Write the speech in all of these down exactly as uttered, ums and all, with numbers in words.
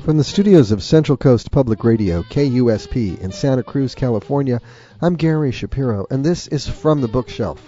From the studios of Central Coast Public Radio, K U S P, in Santa Cruz, California, I'm Gary Shapiro, and this is From the Bookshelf.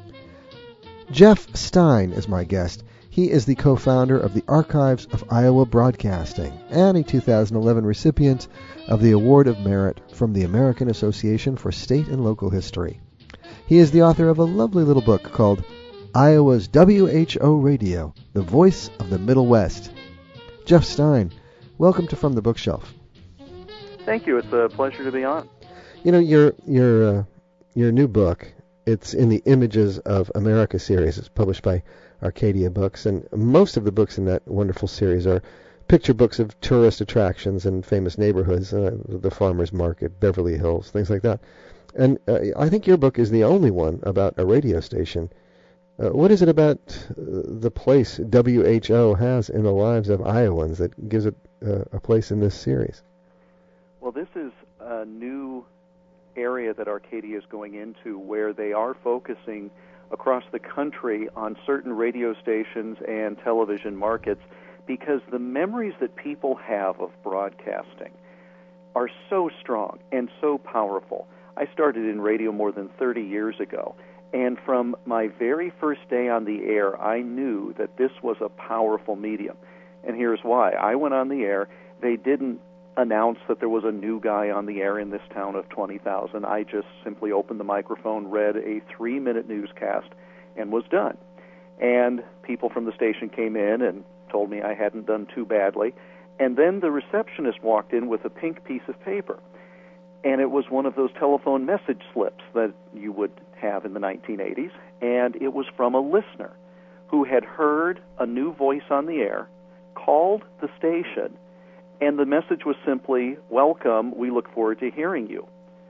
Jeff Stein is my guest. He is the co-founder of the Archives of Iowa Broadcasting and a two thousand eleven recipient of the Award of Merit from the American Association for State and Local History. He is the author of a lovely little book called Iowa's W H O Radio, the Voice of the Middle West. Jeff Stein, welcome to From the Bookshelf. Thank you. It's a pleasure to be on. You know, your your uh, your new book, it's in the Images of America series. It's published by Arcadia Books, and most of the books in that wonderful series are picture books of tourist attractions and famous neighborhoods, uh, the Farmers Market, Beverly Hills, things like that. And uh, I think your book is the only one about a radio station. Uh, what is it about uh, the place W H O has in the lives of Iowans that gives it uh, a place in this series? Well, this is a new area that Arcadia is going into where they are focusing across the country on certain radio stations and television markets because the memories that people have of broadcasting are so strong and so powerful. I started in radio more than thirty years ago. And from my very first day on the air, I knew that this was a powerful medium. And here's why. I went on the air. They didn't announce that there was a new guy on the air in this town of twenty thousand. I just simply opened the microphone, read a three-minute newscast, and was done. And people from the station came in and told me I hadn't done too badly. And then the receptionist walked in with a pink piece of paper. And it was one of those telephone message slips that you would have in the nineteen eighties, and it was from a listener who had heard a new voice on the air, called the station, and the message was simply, "Welcome, we look forward to hearing you."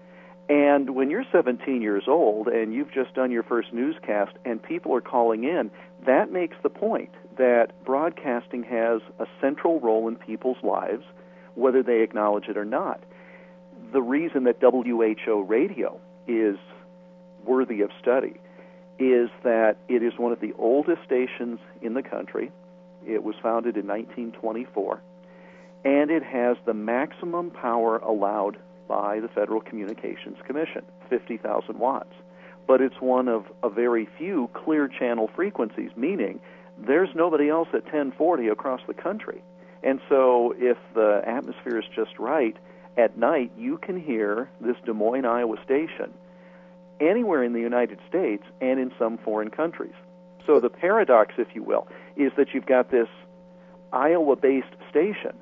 And when you're seventeen years old and you've just done your first newscast and people are calling in, that makes the point that broadcasting has a central role in people's lives, whether they acknowledge it or not. The reason that W H O Radio is worthy of study is that it is one of the oldest stations in the country. It was founded in nineteen twenty-four, and it has the maximum power allowed by the Federal Communications Commission, fifty thousand watts. But it's one of a very few clear channel frequencies, meaning there's nobody else at ten forty across the country. And so if the atmosphere is just right, at night you can hear this Des Moines, Iowa station anywhere in the United States and in some foreign countries. So the paradox, if you will, is that you've got this Iowa-based station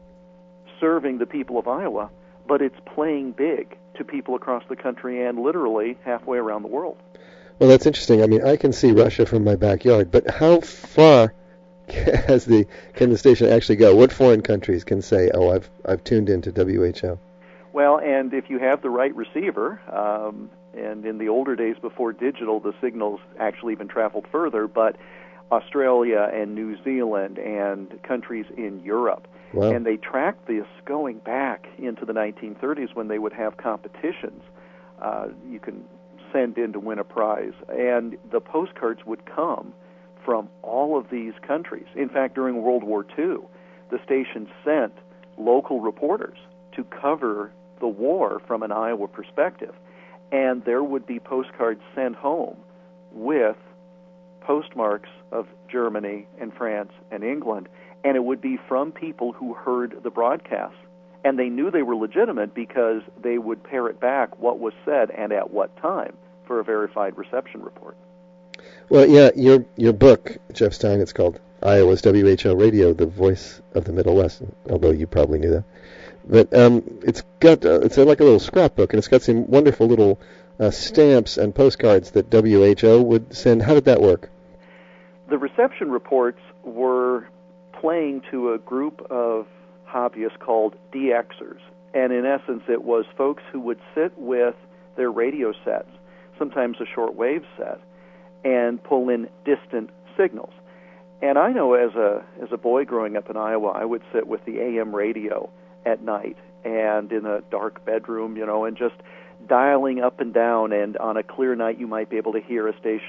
serving the people of Iowa, but it's playing big to people across the country and literally halfway around the world. Well, that's interesting. I mean, I can see Russia from my backyard, but how far has the can the station actually go? What foreign countries can say, "Oh, I've I've tuned into W H O"? Well, and if you have the right receiver, um, and in the older days before digital, the signals actually even traveled further, but Australia and New Zealand and countries in Europe. Wow. And they tracked this going back into the nineteen thirties when they would have competitions. Uh, you can send in to win a prize, and the postcards would come from all of these countries. In fact, during World War Two, the station sent local reporters to cover the war from an Iowa perspective. And there would be postcards sent home with postmarks of Germany and France and England, and it would be from people who heard the broadcasts. And they knew they were legitimate because they would parrot back what was said and at what time for a verified reception report. Well, yeah, your your book, Jeff Stein, it's called Iowa's W H O Radio, the Voice of the Middle West, although you probably knew that. But um, it's got uh, it's like a little scrapbook, and it's got some wonderful little uh, stamps and postcards that W H O would send. How did that work? The reception reports were playing to a group of hobbyists called D Xers, and in essence it was folks who would sit with their radio sets, sometimes a shortwave set, and pull in distant signals. And I know as a as a boy growing up in Iowa, I would sit with the A M radio at night and in a dark bedroom, you know, and just dialing up and down, and on a clear night you might be able to hear a station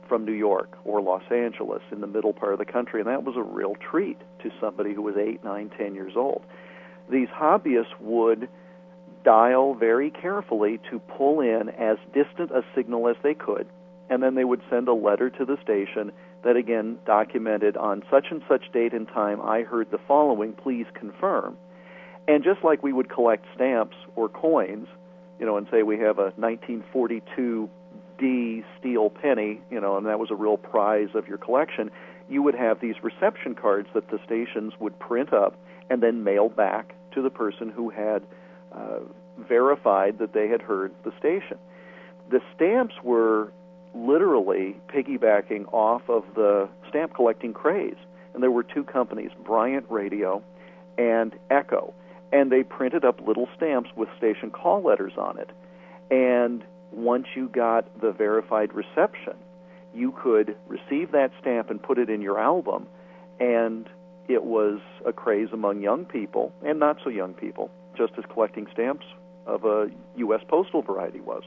from New York or Los Angeles in the middle part of the country, and that was a real treat to somebody who was eight, nine, ten years old. These hobbyists would dial very carefully to pull in as distant a signal as they could, and then they would send a letter to the station that, again, documented on such and such date and time, I heard the following, please confirm. And just like we would collect stamps or coins, you know, and say we have a nineteen forty-two D steel penny, you know, and that was a real prize of your collection, you would have these reception cards that the stations would print up and then mail back to the person who had uh, verified that they had heard the station. The stamps were literally piggybacking off of the stamp collecting craze, and there were two companies, Bryant Radio and Echo, and they printed up little stamps with station call letters on it. And once you got the verified reception, you could receive that stamp and put it in your album, and it was a craze among young people and not so young people, just as collecting stamps of a U S postal variety was.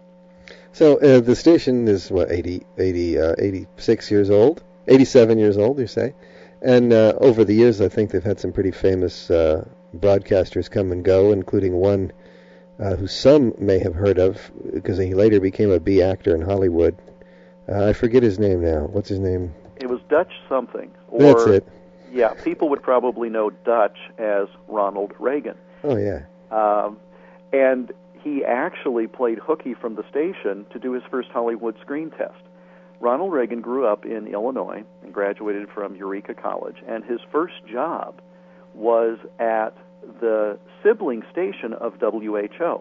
So uh, the station is, what, eighty, eighty, uh, eighty-six years old? eighty-seven years old, you say? And uh, over the years, I think they've had some pretty famous uh, broadcasters come and go, including one uh, who some may have heard of, because he later became a B actor in Hollywood. Uh, I forget his name now. What's his name? It was Dutch something. Or, That's it. Yeah, people would probably know Dutch as Ronald Reagan. Oh, yeah. Um, and he actually played hooky from the station to do his first Hollywood screen test. Ronald Reagan grew up in Illinois and graduated from Eureka College, and his first job was at the sibling station of W H O,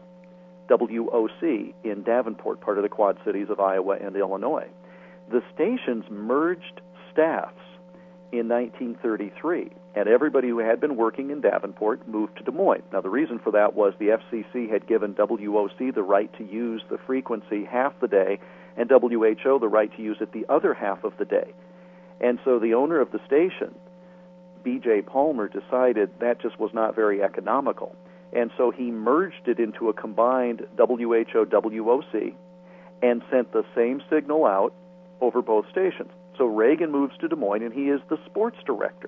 W O C, in Davenport, part of the Quad Cities of Iowa and Illinois. The stations merged staffs in nineteen thirty-three, and everybody who had been working in Davenport moved to Des Moines. Now, the reason for that was the F C C had given W O C the right to use the frequency half the day, and W H O the right to use it the other half of the day. And so the owner of the station, B J Palmer, decided that just was not very economical. And so he merged it into a combined W H O W O C and sent the same signal out over both stations. So Reagan moves to Des Moines, and he is the sports director.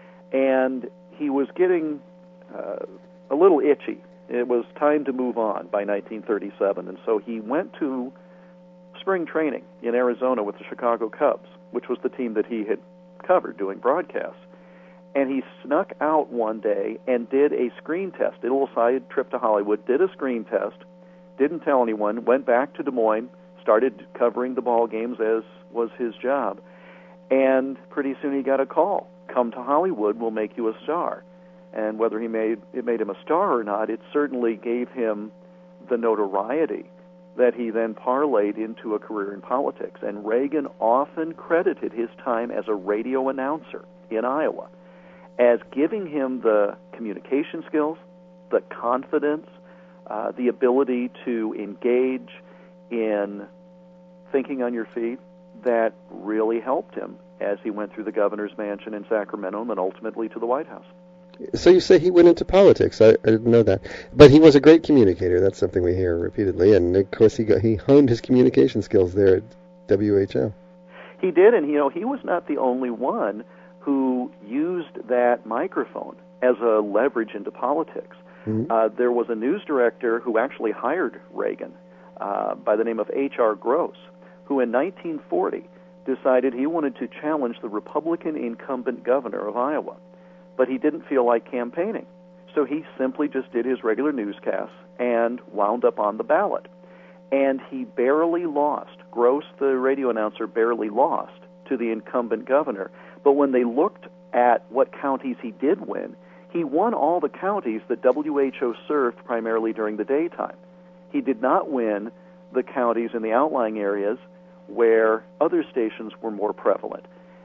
And he was getting uh, a little itchy. It was time to move on by nineteen thirty-seven, and so he went to spring training in Arizona with the Chicago Cubs, which was the team that he had covered doing broadcasts. And he snuck out one day and did a screen test, did a little side trip to Hollywood, did a screen test, didn't tell anyone, went back to Des Moines, started covering the ball games as was his job. And pretty soon he got a call. Come to Hollywood, we'll make you a star. And whether he made it made him a star or not, it certainly gave him the notoriety that he then parlayed into a career in politics. And Reagan often credited his time as a radio announcer in Iowa as giving him the communication skills, the confidence, uh, the ability to engage in thinking on your feet that really helped him as he went through the governor's mansion in Sacramento and then ultimately to the White House. So you say he went into politics. I, I didn't know that. But he was a great communicator. That's something we hear repeatedly. And, of course, he got, he honed his communication skills there at W H O. He did, and, you know, he was not the only one who used that microphone as a leverage into politics. Mm-hmm. Uh, there was a news director who actually hired Reagan uh, by the name of H R Gross, who in nineteen forty decided he wanted to challenge the Republican incumbent governor of Iowa. But he didn't feel like campaigning. So he simply just did his regular newscasts and wound up on the ballot. And he barely lost. Gross, the radio announcer, barely lost to the incumbent governor. But when they looked at what counties he did win, he won all the counties that W H O served primarily during the daytime. He did not win the counties in the outlying areas where other stations were more prevalent.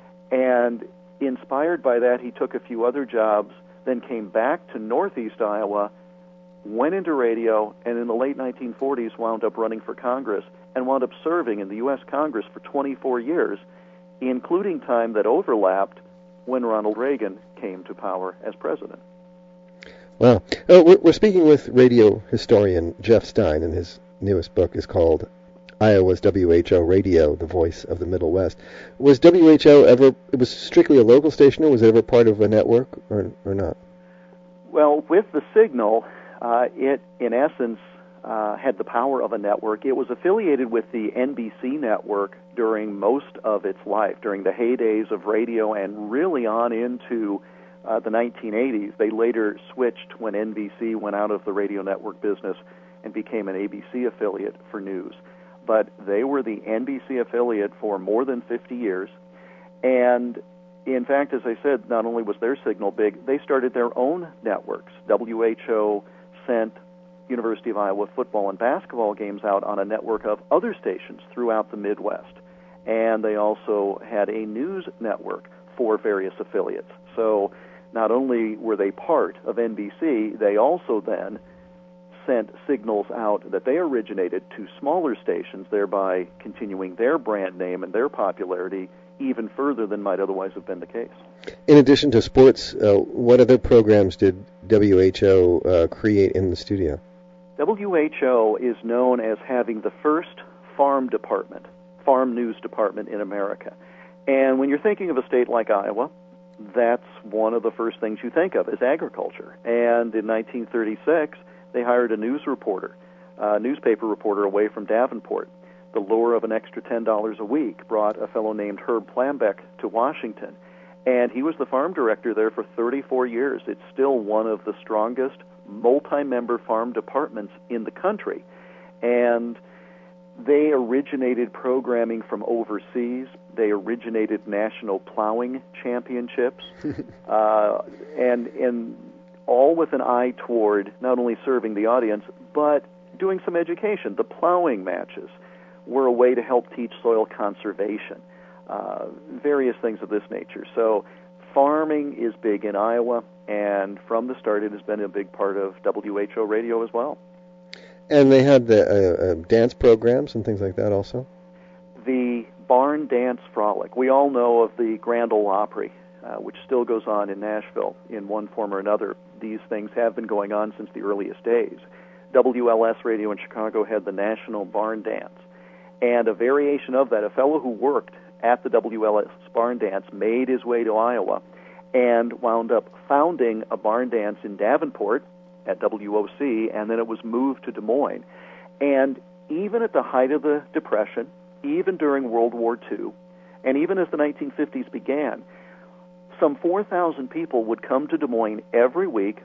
And inspired by that, he took a few other jobs, then came back to Northeast Iowa, went into radio, and in the late nineteen forties wound up running for Congress and wound up serving in the U S Congress for twenty-four years, including time that overlapped when Ronald Reagan came to power as president. Wow. Oh, we're, we're speaking with radio historian Jeff Stein, and his newest book is called Iowa's W H O Radio, the voice of the Middle West. Was W H O ever, it was strictly a local station, or was it ever part of a network, or, or not? Well, with the signal, uh, it, in essence, uh, had the power of a network. It was affiliated with the N B C network during most of its life, during the heydays of radio and really on into uh, the nineteen eighties. They later switched when N B C went out of the radio network business and became an A B C affiliate for news. But they were the N B C affiliate for more than fifty years. And in fact, as I said, not only was their signal big, they started their own networks. W H O sent University of Iowa football and basketball games out on a network of other stations throughout the Midwest. And they also had a news network for various affiliates. So not only were they part of N B C, they also then sent signals out that they originated to smaller stations, thereby continuing their brand name and their popularity even further than might otherwise have been the case. In addition to sports, uh, what other programs did W H O uh, create in the studio? W H O is known as having the first farm department, farm news department in America. And when you're thinking of a state like Iowa, that's one of the first things you think of is agriculture. And in nineteen thirty-six, they hired a news reporter, a newspaper reporter away from Davenport. The lure of an extra ten dollars a week brought a fellow named Herb Plambeck to Washington. And he was the farm director there for thirty-four years. It's still one of the strongest multi-member farm departments in the country. And they originated programming from overseas. They originated national plowing championships. uh, and, and all with an eye toward not only serving the audience, but doing some education. The plowing matches were a way to help teach soil conservation, uh, various things of this nature. So farming is big in Iowa, and from the start it has been a big part of W H O Radio as well. And they had the uh, uh, dance programs and things like that also? The Barn Dance Frolic. We all know of the Grand Ole Opry, uh, which still goes on in Nashville in one form or another. These things have been going on since the earliest days. W L S Radio in Chicago had the National Barn Dance. And a variation of that, a fellow who worked at the W L S Barn Dance made his way to Iowa and wound up founding a barn dance in Davenport at W O C, and then it was moved to Des Moines. And even at the height of the Depression, even during World War Two, and even as the nineteen fifties began, some four thousand people would come to Des Moines every week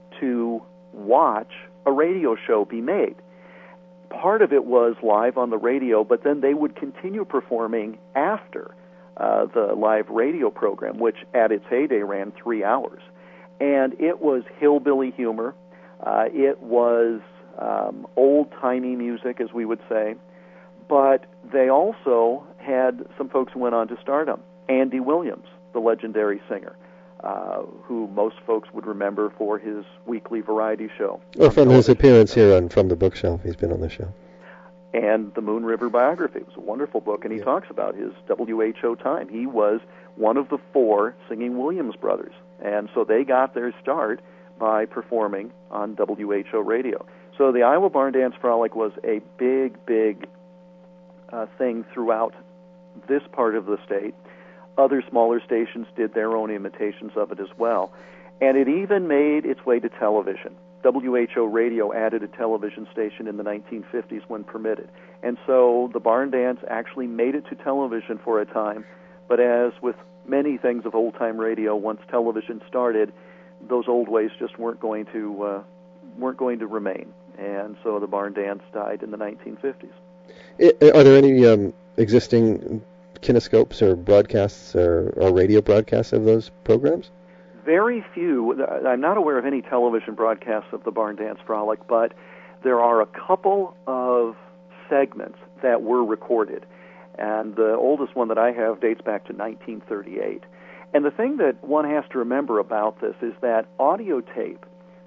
to watch a radio show be made. Part of it was live on the radio, but then they would continue performing after uh, the live radio program, which at its heyday ran three hours. And it was hillbilly humor. Uh, it was um, old-timey music, as we would say. But they also had some folks who went on to stardom. Andy Williams, the legendary singer, uh, who most folks would remember for his weekly variety show. Or from his appearance here on From the Bookshelf. He's been on the show. And the Moon River biography. It was a wonderful book, and he yeah. talks about his W H O time. He was one of the four singing Williams brothers. And so they got their start by performing on W H O Radio. So the Iowa Barn Dance Frolic was a big, big uh, thing throughout this part of the state. Other smaller stations did their own imitations of it as well. And it even made its way to television. W H O Radio added a television station in the nineteen fifties when permitted. And so the barn dance actually made it to television for a time. But as with many things of old-time radio, once television started, those old ways just weren't going to uh, weren't going to remain. And so the barn dance died in the nineteen fifties. Are there any um, existing kinescopes or broadcasts or, or radio broadcasts of those programs? Very few. I'm not aware of any television broadcasts of the Barn Dance Frolic, but there are a couple of segments that were recorded. And the oldest one that I have dates back to nineteen thirty-eight. And the thing that one has to remember about this is that audio tape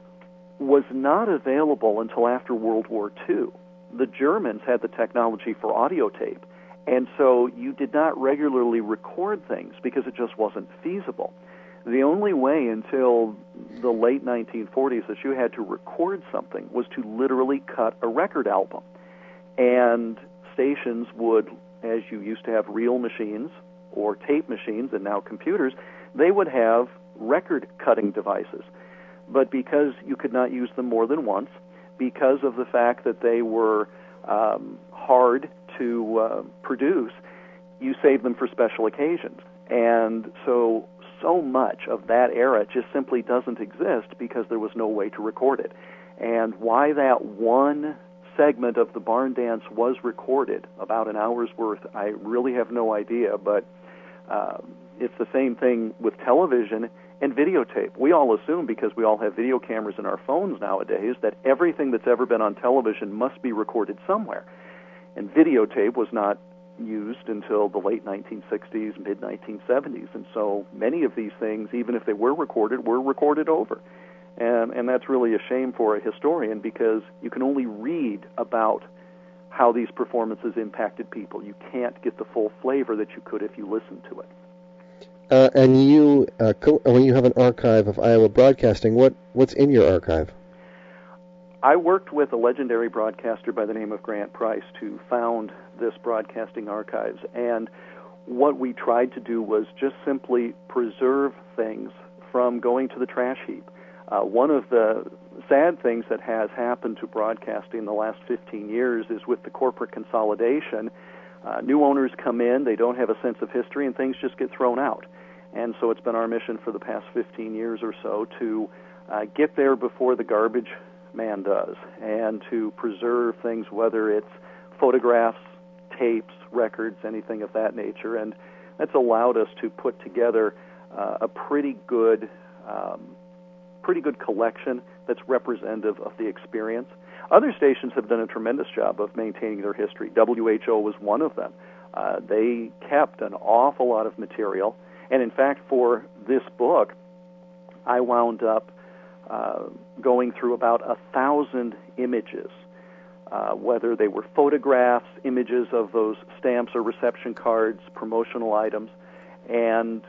was not available until after World War Two. The Germans had the technology for audio tape, and so you did not regularly record things because it just wasn't feasible. The only way until the late nineteen forties that you had to record something was to literally cut a record album. And stations would, as you used to have reel machines or tape machines and now computers, they would have record-cutting devices. But because you could not use them more than once, because of the fact that they were um, hard to uh, produce, you saved them for special occasions. And so, so much of that era just simply doesn't exist because there was no way to record it. And why that one segment of the barn dance was recorded, about an hour's worth, I really have no idea, but uh, it's the same thing with television and videotape. We all assume, because we all have video cameras in our phones nowadays, that everything that's ever been on television must be recorded somewhere. And videotape was not used until the late nineteen sixties, mid nineteen seventies, and so many of these things, even if they were recorded, were recorded over. And, and that's really a shame for a historian, because you can only read about how these performances impacted people. You can't get the full flavor that you could if you listened to it. Uh, and you, uh, co- when you have an archive of Iowa broadcasting, what, what's in your archive? I worked with a legendary broadcaster by the name of Grant Price to found this broadcasting archives, and what we tried to do was just simply preserve things from going to the trash heap. Uh, one of the sad things that has happened to broadcasting in the last fifteen years is with the corporate consolidation. Uh, new owners come in, they don't have a sense of history, and things just get thrown out. And so it's been our mission for the past fifteen years or so to uh, get there before the garbage man does, and to preserve things, whether it's photographs, tapes, records, anything of that nature. And that's allowed us to put together uh, a pretty good um, pretty good collection that's representative of the experience. Other stations have done a tremendous job of maintaining their history. W H O was one of them. Uh, they kept an awful lot of material, and in fact, for this book, I wound up uh, going through about a thousand images, uh, whether they were photographs, images of those stamps or reception cards, promotional items, and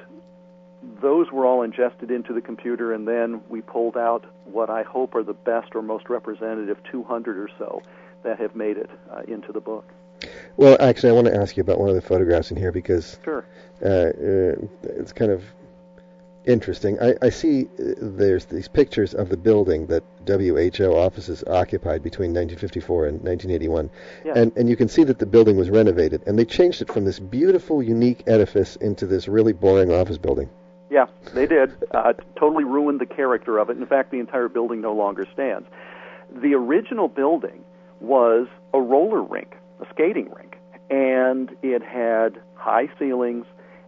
those were all ingested into the computer, and then we pulled out what I hope are the best or most representative two hundred or so that have made it uh, into the book. Well, actually, I want to ask you about one of the photographs in here, because sure. uh, uh, it's kind of interesting. I, I see uh, there's these pictures of the building that W H O offices occupied between nineteen fifty-four and nineteen eighty-one. Yeah. And, and you can see that the building was renovated, and they changed it from this beautiful, unique edifice into this really boring office building. Yeah, they did. Uh, totally ruined the character of it. In fact, the entire building no longer stands. The original building was a roller rink, a skating rink, and it had high ceilings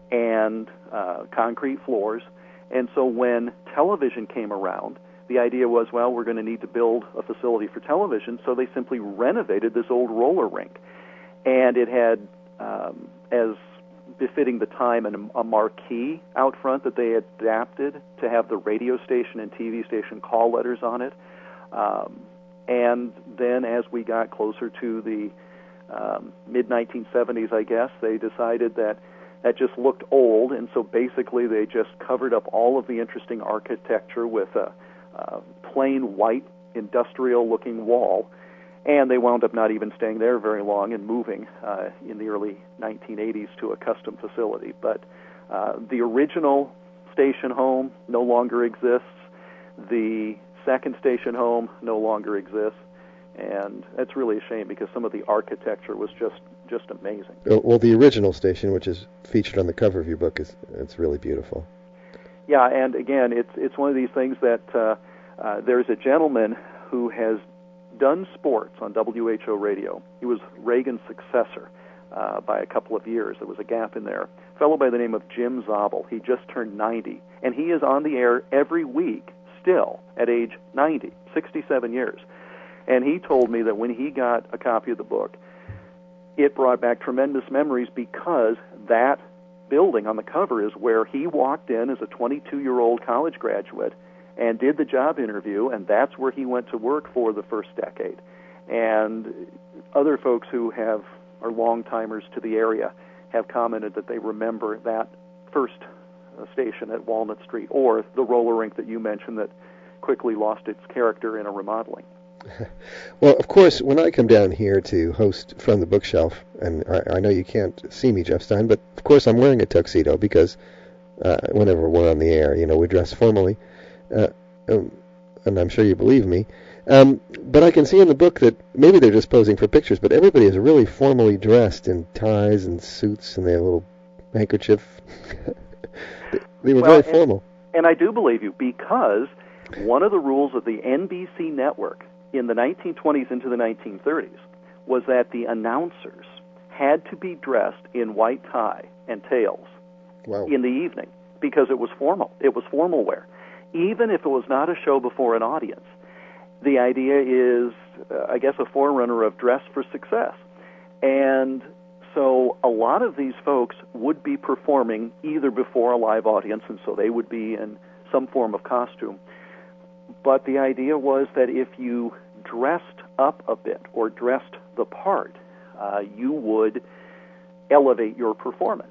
and uh, concrete floors. And so when television came around, the idea was, well, we're going to need to build a facility for television, so they simply renovated this old roller rink. And it had, um, as befitting the time, and a marquee out front that they adapted to have the radio station and T V station call letters on it. Um, and then as we got closer to the um, mid nineteen seventies, I guess, they decided that that just looked old, and so basically they just covered up all of the interesting architecture with a, a plain white industrial-looking wall. And they wound up not even staying there very long and moving uh, in the early nineteen eighties to a custom facility. But uh, the original station home no longer exists. The second station home no longer exists. And that's really a shame, because some of the architecture was just, just amazing. Well, the original station, which is featured on the cover of your book, is it's really beautiful. Yeah, and again, it's, it's one of these things that uh, uh, there's a gentleman who has done sports on W H O radio. He was Reagan's successor uh, by a couple of years. There was a gap in there. A fellow by the name of Jim Zabel. He just turned ninety, and he is on the air every week still at age ninety, sixty-seven years. And he told me that when he got a copy of the book, it brought back tremendous memories, because that building on the cover is where he walked in as a twenty-two-year-old college graduate and did the job interview, and that's where he went to work for the first decade. And other folks who have are long-timers to the area have commented that they remember that first uh, station at Walnut Street, or the roller rink that you mentioned that quickly lost its character in a remodeling. Well, of course, when I come down here to host From the Bookshelf, and I, I know you can't see me, Jeff Stein, but of course I'm wearing a tuxedo because uh, whenever we're on the air, you know, we dress formally, uh, um, and I'm sure you believe me. Um, but I can see in the book that maybe they're just posing for pictures, but everybody is really formally dressed in ties and suits, and they have a little handkerchief. they, they were well, very formal. And, and I do believe you, because one of the rules of the N B C network in the nineteen twenties into the nineteen thirties was that the announcers had to be dressed in white tie and tails wow. in the evening, because it was formal. It was formal wear. Even if it was not a show before an audience, the idea is, uh, I guess, a forerunner of dress for success. And so a lot of these folks would be performing either before a live audience, and so they would be in some form of costume. But the idea was that if you dressed up a bit or dressed the part, uh, you would elevate your performance.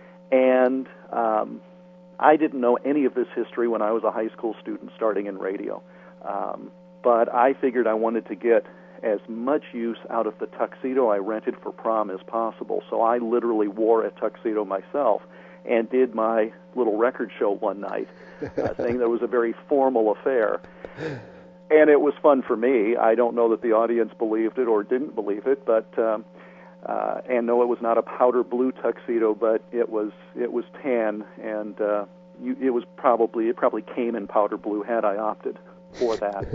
And um, I didn't know any of this history when I was a high school student starting in radio. Um, but I figured I wanted to get as much use out of the tuxedo I rented for prom as possible. So I literally wore a tuxedo myself and did my little record show one night, uh, saying that it was a very formal affair. And it was fun for me. I don't know that the audience believed it or didn't believe it, but um, uh, and no, it was not a powder blue tuxedo, but it was it was tan, and uh, you, it was probably it probably came in powder blue had I opted for that.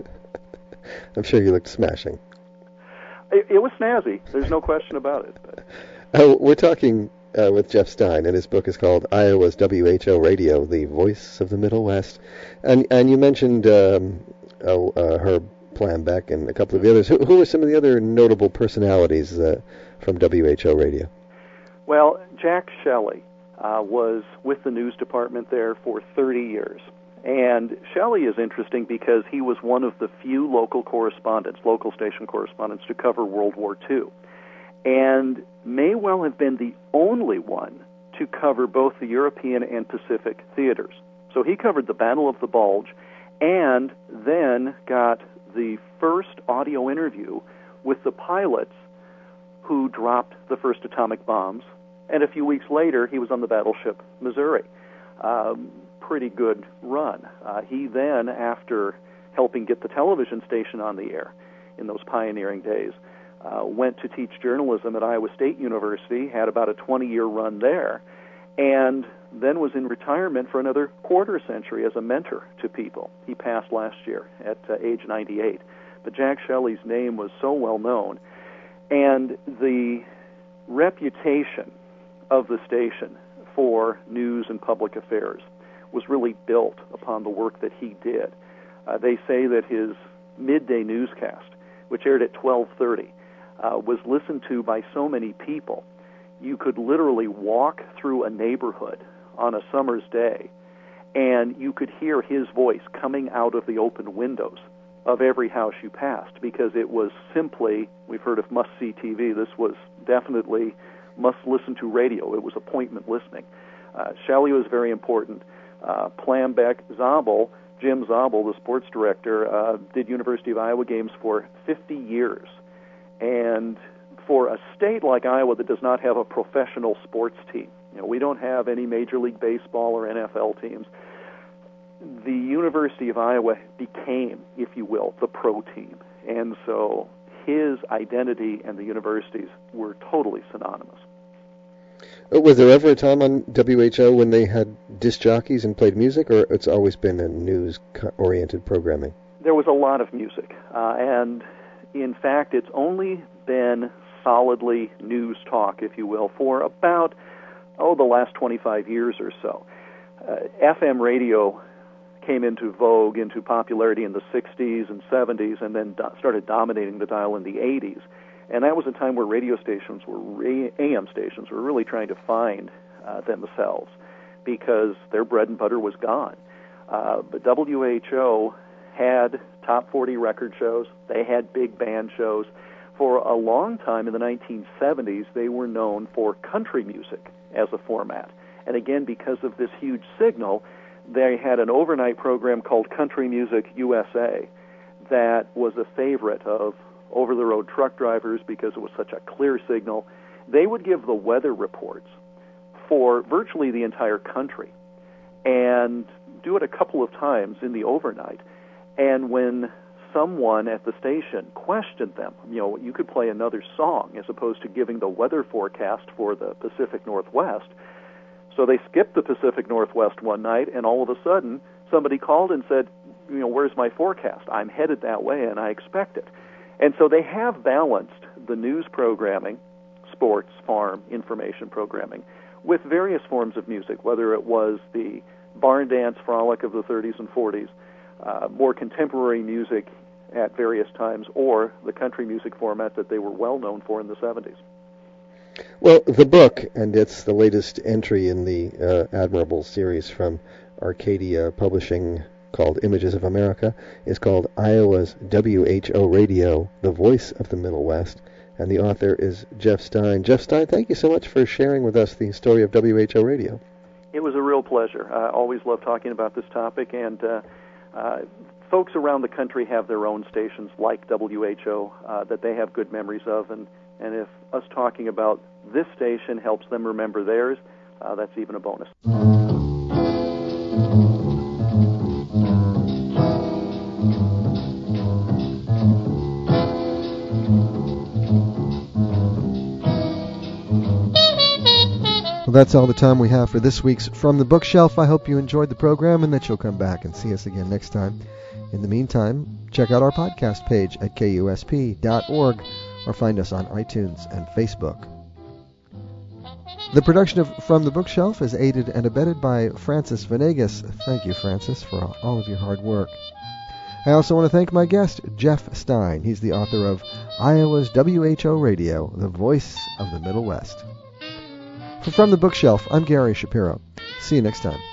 I'm sure you looked smashing. It, it was snazzy. There's no question about it. But. Oh, we're talking uh, with Jeff Stein, and his book is called Iowa's W H O Radio, the Voice of the Middle West. And and you mentioned um, oh, uh, Herb Plambeck and a couple of the others. Who, who are some of the other notable personalities uh, from W H O Radio? Well, Jack Shelley uh, was with the news department there for thirty years. And Shelley is interesting because he was one of the few local correspondents, local station correspondents, to cover World War Two. And may well have been the only one to cover both the European and Pacific theaters. So he covered the Battle of the Bulge and then got the first audio interview with the pilots who dropped the first atomic bombs. And a few weeks later, he was on the battleship Missouri. Um, pretty good run. Uh, he then, after helping get the television station on the air in those pioneering days, uh, went to teach journalism at Iowa State University, had about a twenty-year run there, and then was in retirement for another quarter century as a mentor to people. He passed last year at uh, age ninety-eight. But Jack Shelley's name was so well known, and the reputation of the station for news and public affairs was really built upon the work that he did. Uh, they say that his midday newscast, which aired at twelve thirty, uh, was listened to by so many people, you could literally walk through a neighborhood on a summer's day, and you could hear his voice coming out of the open windows of every house you passed, because it was simply, we've heard of must-see T V, this was definitely must-listen-to radio. It was appointment listening. Uh, Shelley was very important. Uh, Plambeck, Zabel, Jim Zabel, the sports director, uh, did University of Iowa games for fifty years. And for a state like Iowa that does not have a professional sports team, you know, we don't have any Major League Baseball or N F L teams, the University of Iowa became, if you will, the pro team. And so his identity and the university's were totally synonymous. Was there ever a time on W H O when they had disc jockeys and played music, or it's always been a news-oriented programming? There was a lot of music, uh, and in fact, it's only been solidly news talk, if you will, for about, oh, the last twenty-five years or so. Uh, F M radio came into vogue, into popularity in the sixties and seventies, and then do- started dominating the dial in the eighties. And that was a time where radio stations were, A M stations were really trying to find uh, themselves, because their bread and butter was gone. Uh, but W H O had top forty record shows. They had big band shows. For a long time in the nineteen seventies, they were known for country music as a format. And again, because of this huge signal, they had an overnight program called Country Music U S A that was a favorite of over-the-road truck drivers because it was such a clear signal. They would give the weather reports for virtually the entire country and do it a couple of times in the overnight. And when someone at the station questioned them, you know, you could play another song as opposed to giving the weather forecast for the Pacific Northwest. So they skipped the Pacific Northwest one night, and all of a sudden somebody called and said, you know, where's my forecast? I'm headed that way, and I expect it. And so they have balanced the news programming, sports, farm, information programming, with various forms of music, whether it was the barn dance frolic of the thirties and forties, uh, more contemporary music at various times, or the country music format that they were well known for in the seventies. Well, the book, and it's the latest entry in the uh, admirable series from Arcadia Publishing called Images of America, is called Iowa's W H O Radio, the Voice of the Middle West, and the author is Jeff Stein. Jeff Stein, thank you so much for sharing with us the story of W H O Radio. It was a real pleasure. I always love talking about this topic, and uh, uh, folks around the country have their own stations like W H O uh, that they have good memories of, and, and if us talking about this station helps them remember theirs, uh, that's even a bonus. Well, that's all the time we have for this week's From the Bookshelf. I hope you enjoyed the program and that you'll come back and see us again next time. In the meantime, check out our podcast page at K U S P dot org or find us on iTunes and Facebook. The production of From the Bookshelf is aided and abetted by Francis Venegas. Thank you, Francis, for all of your hard work. I also want to thank my guest, Jeff Stein. He's the author of Iowa's W H O Radio, the Voice of the Middle West. For From the Bookshelf, I'm Gary Shapiro. See you next time.